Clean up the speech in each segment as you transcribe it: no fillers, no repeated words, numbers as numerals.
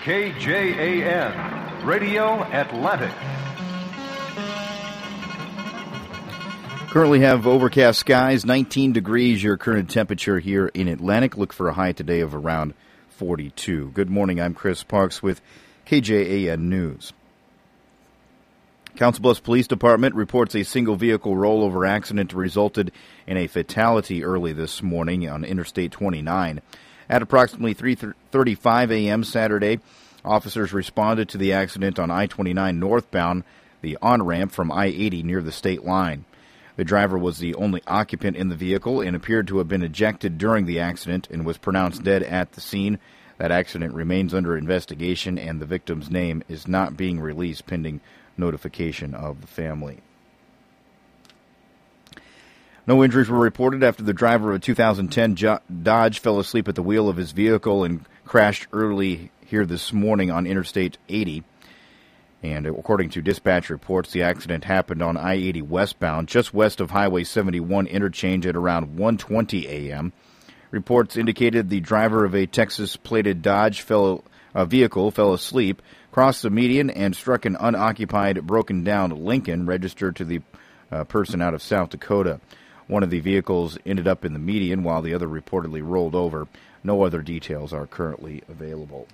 KJAN, Radio Atlantic. Currently have overcast skies, 19 degrees your current temperature here in Atlantic. Look for a high today of around 42. Good morning, I'm Chris Parks with KJAN News. Council Bluffs Police Department reports a single vehicle rollover accident resulted in a fatality early this morning on Interstate 29. At approximately 3:35 a.m. Saturday, officers responded to the accident on I-29 northbound, the on-ramp from I-80 near the state line. The driver was the only occupant in the vehicle and appeared to have been ejected during the accident and was pronounced dead at the scene. That accident remains under investigation, and the victim's name is not being released pending notification of the family. No injuries were reported after the driver of a 2010 Dodge fell asleep at the wheel of his vehicle and crashed early here this morning on Interstate 80. And according to dispatch reports, the accident happened on I-80 westbound, just west of Highway 71 interchange at around 1:20 a.m. Reports indicated the driver of a Texas-plated Dodge vehicle fell asleep, crossed the median, and struck an unoccupied, broken-down Lincoln registered to the person out of South Dakota. One of the vehicles ended up in the median, while the other reportedly rolled over. No other details are currently available.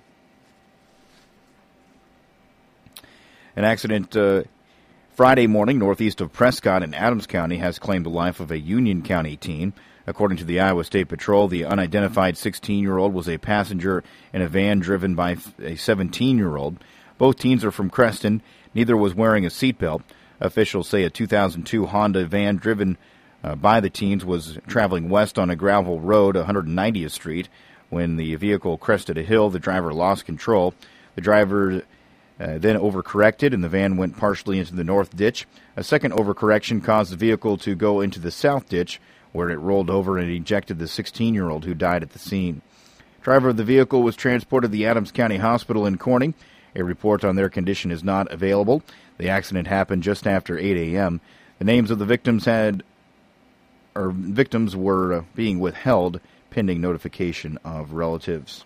An accident Friday morning northeast of Prescott in Adams County has claimed the life of a Union County teen. According to the Iowa State Patrol, the unidentified 16-year-old was a passenger in a van driven by a 17-year-old. Both teens are from Creston. Neither was wearing a seatbelt. Officials say a 2002 Honda van driven by the teens was traveling west on a gravel road, 190th Street. When the vehicle crested a hill, the driver lost control. The driver then overcorrected, and the van went partially into the north ditch. A second overcorrection caused the vehicle to go into the south ditch, where it rolled over and ejected the 16-year-old who died at the scene. Driver of the vehicle was transported to the Adams County Hospital in Corning. A report on their condition is not available. The accident happened just after 8 a.m. The names of the victims were being withheld pending notification of relatives.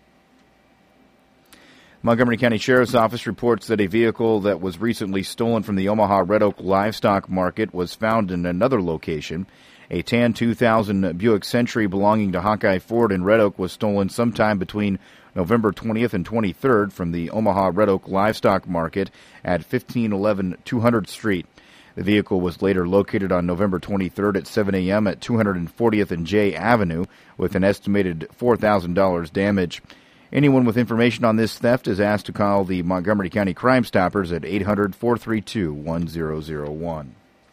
Montgomery County Sheriff's Office reports that a vehicle that was recently stolen from the Omaha Red Oak Livestock Market was found in another location. A tan 2000 Buick Century belonging to Hawkeye Ford in Red Oak was stolen sometime between November 20th and 23rd from the Omaha Red Oak Livestock Market at 1511 200th Street. The vehicle was later located on November 23rd at 7 a.m. at 240th and J Avenue with an estimated $4,000 damage. Anyone with information on this theft is asked to call the Montgomery County Crime Stoppers at 800-432-1001.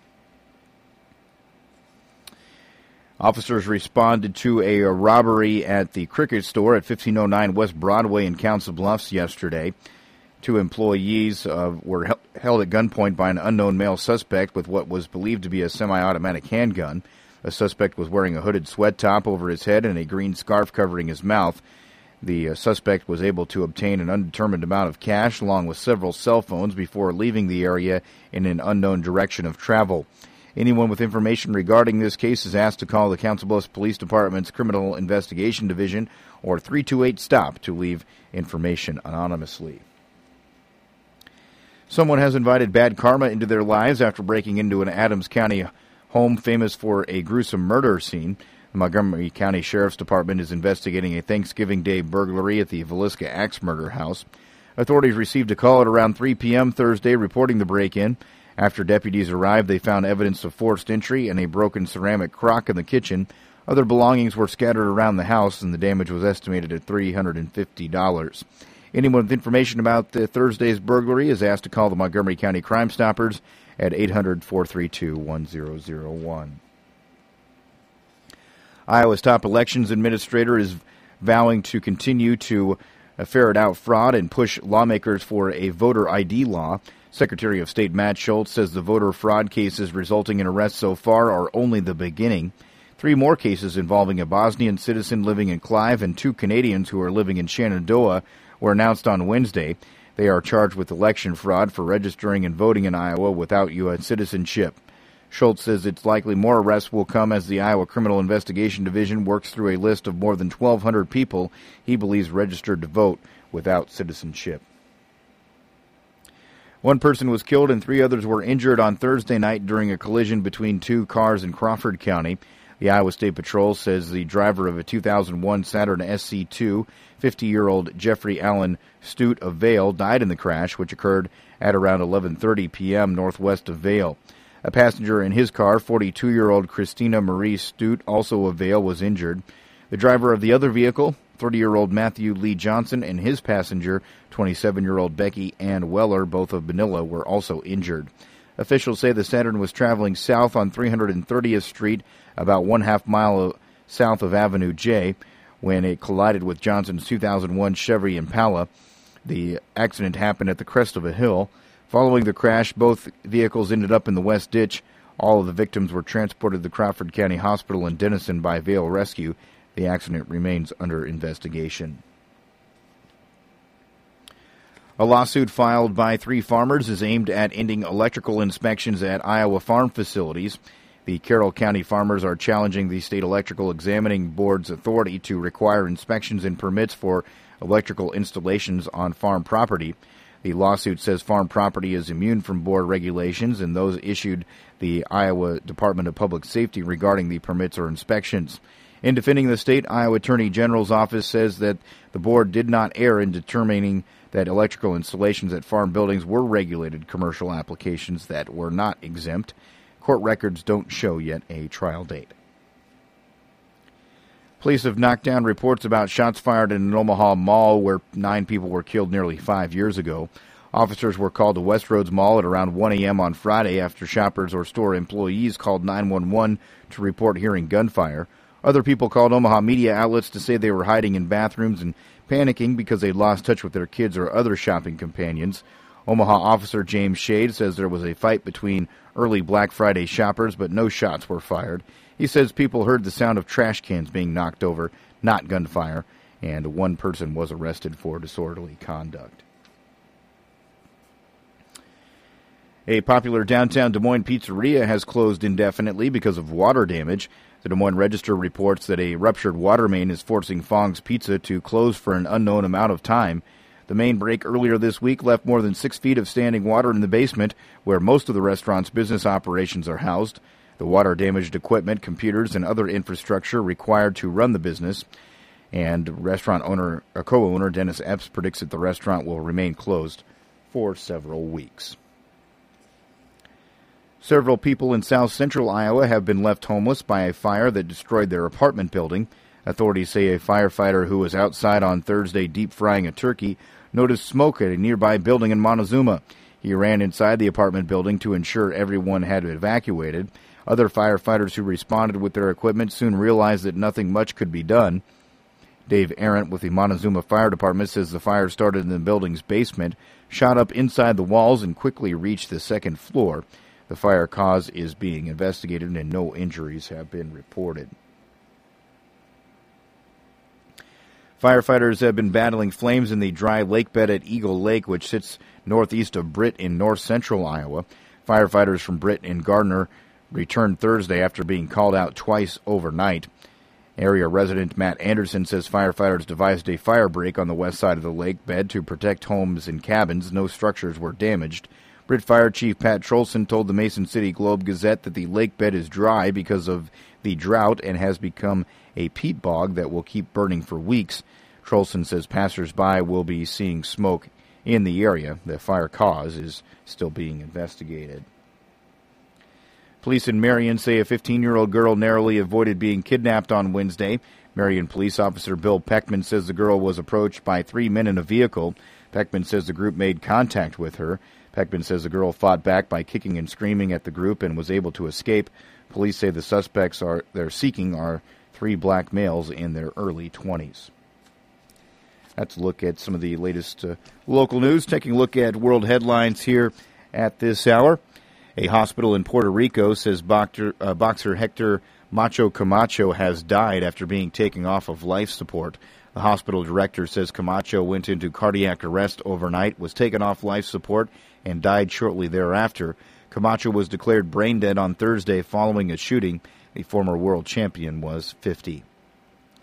Officers responded to a robbery at the Cricket Store at 1509 West Broadway in Council Bluffs yesterday. Two employees were held at gunpoint by an unknown male suspect with what was believed to be a semi-automatic handgun. The suspect was wearing a hooded sweat top over his head and a green scarf covering his mouth. The suspect was able to obtain an undetermined amount of cash along with several cell phones before leaving the area in an unknown direction of travel. Anyone with information regarding this case is asked to call the Council Bluffs Police Department's Criminal Investigation Division or 328-STOP to leave information anonymously. Someone has invited bad karma into their lives after breaking into an Adams County home famous for a gruesome murder scene. The Montgomery County Sheriff's Department is investigating a Thanksgiving Day burglary at the Villisca Axe Murder House. Authorities received a call at around 3 p.m. Thursday reporting the break-in. After deputies arrived, they found evidence of forced entry and a broken ceramic crock in the kitchen. Other belongings were scattered around the house, and the damage was estimated at $350. Anyone with information about Thursday's burglary is asked to call the Montgomery County Crime Stoppers at 800-432-1001. Iowa's top elections administrator is vowing to continue to ferret out fraud and push lawmakers for a voter ID law. Secretary of State Matt Schultz says the voter fraud cases resulting in arrests so far are only the beginning. 3 more cases involving a Bosnian citizen living in Clive and 2 Canadians who are living in Shenandoah were announced on Wednesday. They are charged with election fraud for registering and voting in Iowa without U.S. citizenship. Schultz says it's likely more arrests will come as the Iowa Criminal Investigation Division works through a list of more than 1,200 people he believes registered to vote without citizenship. One person was killed and 3 others were injured on Thursday night during a collision between 2 cars in Crawford County. The Iowa State Patrol says the driver of a 2001 Saturn SC2, 50-year-old Jeffrey Allen Stute of Vail, died in the crash, which occurred at around 11:30 p.m. northwest of Vail. A passenger in his car, 42-year-old Christina Marie Stute, also of Vail, was injured. The driver of the other vehicle, 30-year-old Matthew Lee Johnson, and his passenger, 27-year-old Becky Ann Weller, both of Manila, were also injured. Officials say the Saturn was traveling south on 330th Street, about 1/2 mile south of Avenue J, when it collided with Johnson's 2001 Chevy Impala. The accident happened at the crest of a hill. Following the crash, both vehicles ended up in the West Ditch. All of the victims were transported to Crawford County Hospital in Denison by Vail Rescue. The accident remains under investigation. A lawsuit filed by 3 farmers is aimed at ending electrical inspections at Iowa farm facilities. The Carroll County farmers are challenging the State Electrical Examining Board's authority to require inspections and permits for electrical installations on farm property. The lawsuit says farm property is immune from board regulations and those issued the Iowa Department of Public Safety regarding the permits or inspections. In defending the state, Iowa Attorney General's office says that the board did not err in determining that electrical installations at farm buildings were regulated commercial applications that were not exempt. Court records don't show yet a trial date. Police have knocked down reports about shots fired in an Omaha mall where 9 people were killed nearly 5 years ago. Officers were called to Westroads Mall at around 1 a.m. on Friday after shoppers or store employees called 911 to report hearing gunfire. Other people called Omaha media outlets to say they were hiding in bathrooms and panicking because they'd lost touch with their kids or other shopping companions. Omaha officer James Shade says there was a fight between early Black Friday shoppers, but no shots were fired. He says people heard the sound of trash cans being knocked over, not gunfire, and 1 person was arrested for disorderly conduct. A popular downtown Des Moines pizzeria has closed indefinitely because of water damage. The Des Moines Register reports that a ruptured water main is forcing Fong's Pizza to close for an unknown amount of time. The main break earlier this week left more than 6 feet of standing water in the basement, where most of the restaurant's business operations are housed. The water-damaged equipment, computers, and other infrastructure required to run the business. And restaurant owner, co-owner Dennis Epps predicts that the restaurant will remain closed for several weeks. Several people in south-central Iowa have been left homeless by a fire that destroyed their apartment building. Authorities say a firefighter who was outside on Thursday deep-frying a turkey noticed smoke at a nearby building in Montezuma. He ran inside the apartment building to ensure everyone had evacuated. Other firefighters who responded with their equipment soon realized that nothing much could be done. Dave Arendt with the Montezuma Fire Department says the fire started in the building's basement, shot up inside the walls, and quickly reached the second floor. The fire cause is being investigated and no injuries have been reported. Firefighters have been battling flames in the dry lake bed at Eagle Lake, which sits northeast of Britt in north-central Iowa. Firefighters from Britt and Gardner returned Thursday after being called out twice overnight. Area resident Matt Anderson says firefighters devised a fire break on the west side of the lake bed to protect homes and cabins. No structures were damaged. Britt Fire Chief Pat Trolson told the Mason City Globe-Gazette that the lake bed is dry because of the drought and has become a peat bog that will keep burning for weeks. Trolson says passers-by will be seeing smoke in the area. The fire cause is still being investigated. Police in Marion say a 15-year-old girl narrowly avoided being kidnapped on Wednesday. Marion police officer Bill Peckman says the girl was approached by 3 men in a vehicle. Peckman says the group made contact with her. Peckman says the girl fought back by kicking and screaming at the group and was able to escape. Police say the suspects they're seeking are 3 black males in their early 20s. That's a look at some of the latest local news. Taking a look at world headlines here at this hour. A hospital in Puerto Rico says boxer Hector Macho Camacho has died after being taken off of life support. The hospital director says Camacho went into cardiac arrest overnight, was taken off life support, and died shortly thereafter. Camacho was declared brain dead on Thursday following a shooting. The former world champion was 50.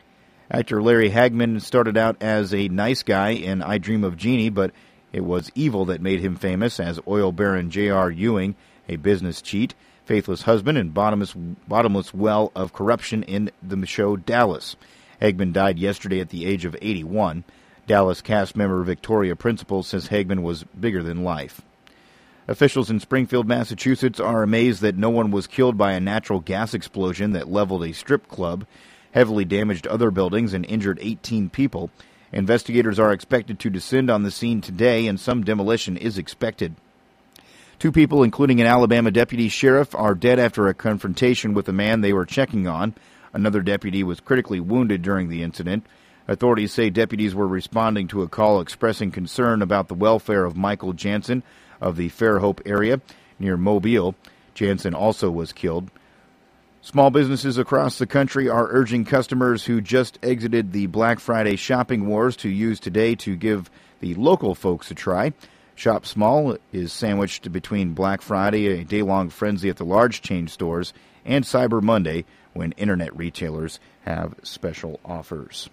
Actor Larry Hagman started out as a nice guy in I Dream of Jeannie, but it was evil that made him famous as oil baron J.R. Ewing, a business cheat, faithless husband, and bottomless well of corruption in the show Dallas. Hagman died yesterday at the age of 81. Dallas cast member Victoria Principal says Hagman was bigger than life. Officials in Springfield, Massachusetts are amazed that no one was killed by a natural gas explosion that leveled a strip club, heavily damaged other buildings, and injured 18 people. Investigators are expected to descend on the scene today, and some demolition is expected. 2 people, including an Alabama deputy sheriff, are dead after a confrontation with a man they were checking on. Another deputy was critically wounded during the incident. Authorities say deputies were responding to a call expressing concern about the welfare of Michael Jansen of the Fairhope area near Mobile. Jansen also was killed. Small businesses across the country are urging customers who just exited the Black Friday shopping wars to use today to give the local folks a try. Shop Small is sandwiched between Black Friday, a day-long frenzy at the large chain stores, and Cyber Monday, when internet retailers have special offers.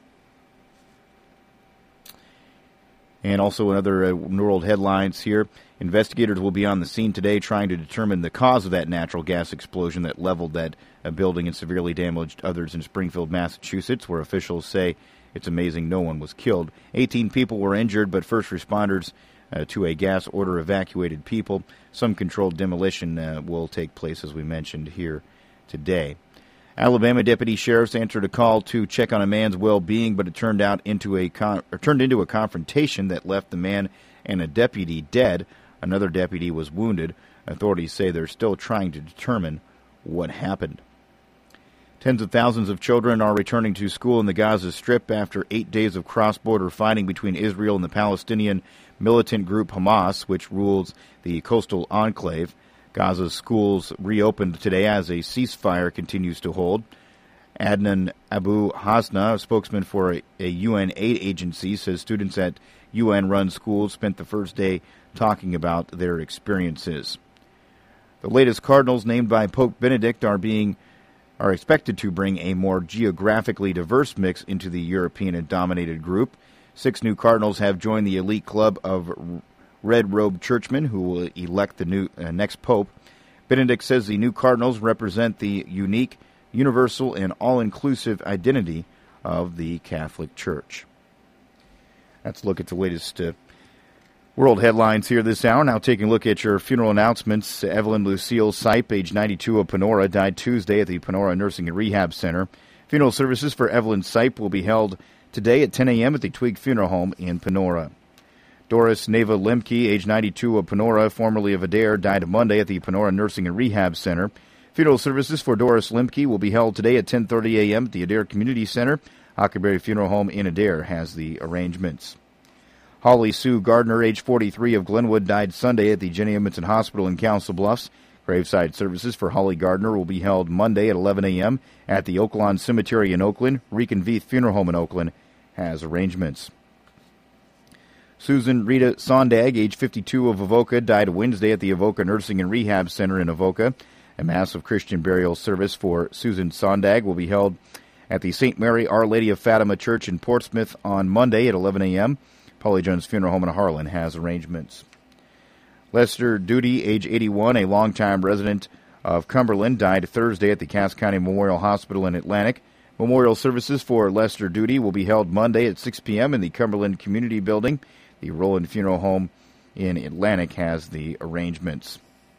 And also in other world headlines here, investigators will be on the scene today trying to determine the cause of that natural gas explosion that leveled that building and severely damaged others in Springfield, Massachusetts, where officials say it's amazing no one was killed. 18 people were injured, but first responders to a gas order evacuated people. Some controlled demolition will take place, as we mentioned here today. Alabama deputy sheriffs answered a call to check on a man's well-being, but it turned into a confrontation that left the man and a deputy dead. Another deputy was wounded. Authorities say they're still trying to determine what happened. Tens of thousands of children are returning to school in the Gaza Strip after 8 days of cross-border fighting between Israel and the Palestinian militant group Hamas, which rules the coastal enclave. Gaza's schools reopened today as a ceasefire continues to hold. Adnan Abu Hasna, a spokesman for a UN aid agency, says students at UN-run schools spent the first day talking about their experiences. The latest cardinals named by Pope Benedict are expected to bring a more geographically diverse mix into the European-dominated group. 6 new cardinals have joined the elite club of red-robed churchmen who will elect the next pope. Benedict says the new cardinals represent the unique, universal, and all-inclusive identity of the Catholic Church. Let's look at the latest world headlines here this hour. Now taking a look at your funeral announcements. Evelyn Lucille Sipe, age 92 of Panora, died Tuesday at the Panora Nursing and Rehab Center. Funeral services for Evelyn Sipe will be held today at 10 a.m. at the Twig Funeral Home in Panora. Doris Neva Lemke, age 92 of Panora, formerly of Adair, died Monday at the Panora Nursing and Rehab Center. Funeral services for Doris Lemke will be held today at 10:30 a.m. at the Adair Community Center. Huckleberry Funeral Home in Adair has the arrangements. Holly Sue Gardner, age 43 of Glenwood, died Sunday at the Jenny Edmondson Hospital in Council Bluffs. Graveside services for Holly Gardner will be held Monday at 11 a.m. at the Oaklawn Cemetery in Oakland. Rican Veith Funeral Home in Oakland has arrangements. Susan Rita Sondag, age 52 of Avoca, died Wednesday at the Avoca Nursing and Rehab Center in Avoca. A mass of Christian burial service for Susan Sondag will be held at the St. Mary Our Lady of Fatima Church in Portsmouth on Monday at 11 a.m. Polly Jones Funeral Home in Harlan has arrangements. Lester Duty, age 81, a longtime resident of Cumberland, died Thursday at the Cass County Memorial Hospital in Atlantic. Memorial services for Lester Duty will be held Monday at 6 p.m. in the Cumberland Community Building. The Roland Funeral Home in Atlantic has the arrangements.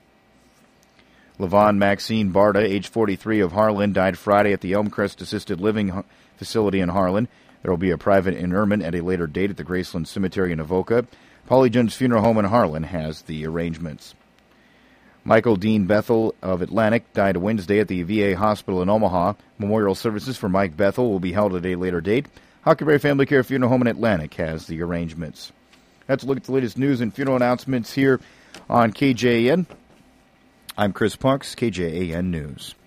Levon Maxine Barta, age 43 of Harlan, died Friday at the Elmcrest Assisted Living Facility in Harlan. There will be a private interment at a later date at the Graceland Cemetery in Avoca. Polly Jones Funeral Home in Harlan has the arrangements. Michael Dean Bethel of Atlantic died Wednesday at the VA Hospital in Omaha. Memorial services for Mike Bethel will be held at a later date. Huckleberry Family Care Funeral Home in Atlantic has the arrangements. Let's look at the latest news and funeral announcements here on KJAN. I'm Chris Parks, KJAN News.